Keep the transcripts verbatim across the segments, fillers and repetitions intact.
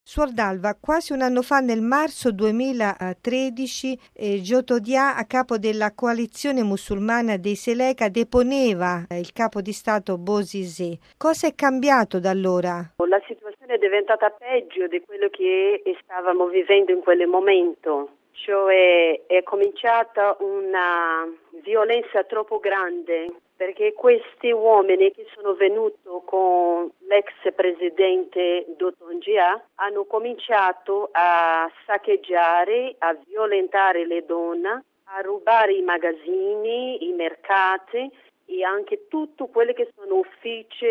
Suor Dalva, quasi un anno fa, nel marzo duemilatredici, eh, Jotodìa, a capo della coalizione musulmana dei Seleka, deponeva eh, il capo di Stato Bozizé. Cosa è cambiato da allora? La situazione è diventata peggio di quello che stavamo vivendo in quel momento, cioè è cominciata una violenza troppo grande, perché questi uomini che sono venuti con l'ex presidente Dottongia hanno cominciato a saccheggiare, a violentare le donne, a rubare i magazzini, i mercati e anche tutto quello che sono uffici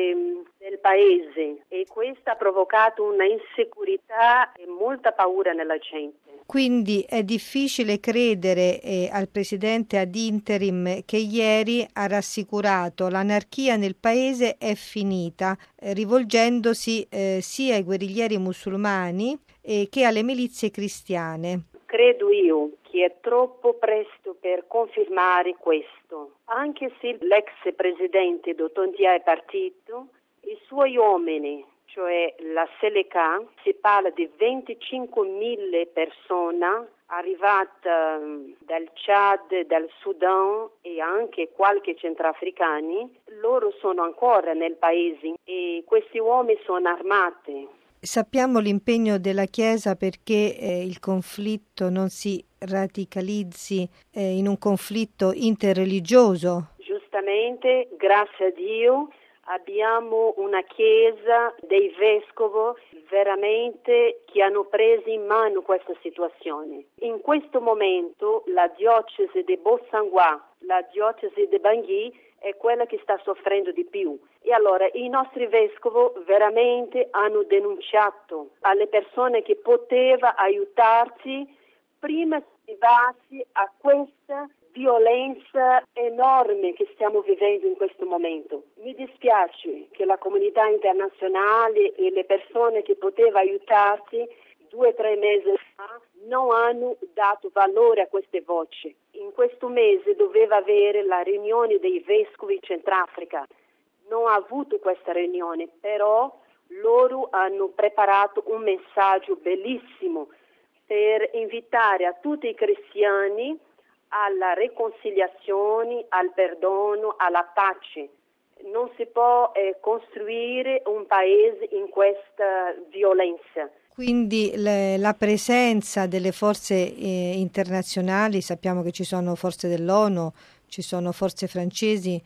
del paese, e questo ha provocato una insicurezza e molta paura nella gente. Quindi è difficile credere eh, al presidente ad interim che ieri ha rassicurato l'anarchia nel paese è finita, eh, rivolgendosi eh, sia ai guerriglieri musulmani eh, che alle milizie cristiane. Credo io che è troppo presto per confermare questo, anche se l'ex presidente Dottondia è partito, i suoi uomini, cioè la Seleka, si parla di venticinquemila persone arrivate dal Chad, dal Sudan e anche qualche centroafricani, loro sono ancora nel paese e questi uomini sono armati. Sappiamo l'impegno della Chiesa perché eh, il conflitto non si radicalizzi eh, in un conflitto interreligioso. Giustamente, grazie a Dio, abbiamo una Chiesa dei vescovi veramente che hanno preso in mano questa situazione. In questo momento la diocesi di Bossangoa, la diocesi di Bangui è quella che sta soffrendo di più. E allora i nostri vescovi veramente hanno denunciato alle persone che poteva aiutarci prima di arrivarsi a questa violenza enorme che stiamo vivendo in questo momento. Mi dispiace che la comunità internazionale e le persone che poteva aiutarci due o tre mesi fa non hanno dato valore a queste voci. In questo mese doveva avere la riunione dei vescovi in Centrafrica. Non ha avuto questa riunione, però loro hanno preparato un messaggio bellissimo per invitare a tutti i cristiani alla riconciliazione, al perdono, alla pace. Non si può eh, costruire un paese in questa violenza. Quindi le, la presenza delle forze eh, internazionali, sappiamo che ci sono forze dell'ONU, ci sono forze francesi,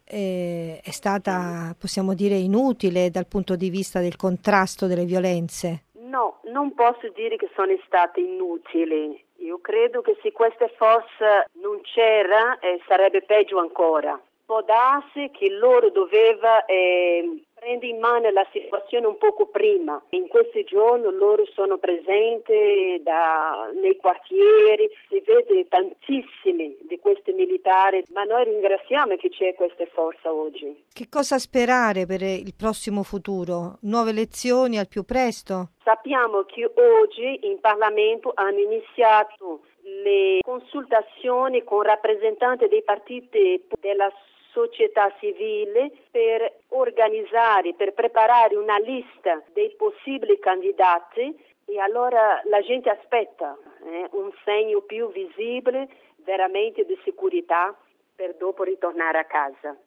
eh, è stata, possiamo dire, inutile dal punto di vista del contrasto delle violenze? No, non posso dire che sono state inutili. Io credo che se questa forza non c'era eh, sarebbe peggio ancora. Può darsi che loro doveva eh, prendere in mano la situazione un poco prima. In questi giorni loro sono presenti da, nei quartieri, si vede tantissimi di questi militari, ma noi ringraziamo che c'è questa forza oggi. Che cosa sperare per il prossimo futuro? Nuove elezioni al più presto? Sappiamo che oggi in Parlamento hanno iniziato le consultazioni con rappresentanti dei partiti della società civile per organizzare, per preparare una lista dei possibili candidati, e allora la gente aspetta eh, un segno più visibile veramente di sicurezza per dopo ritornare a casa.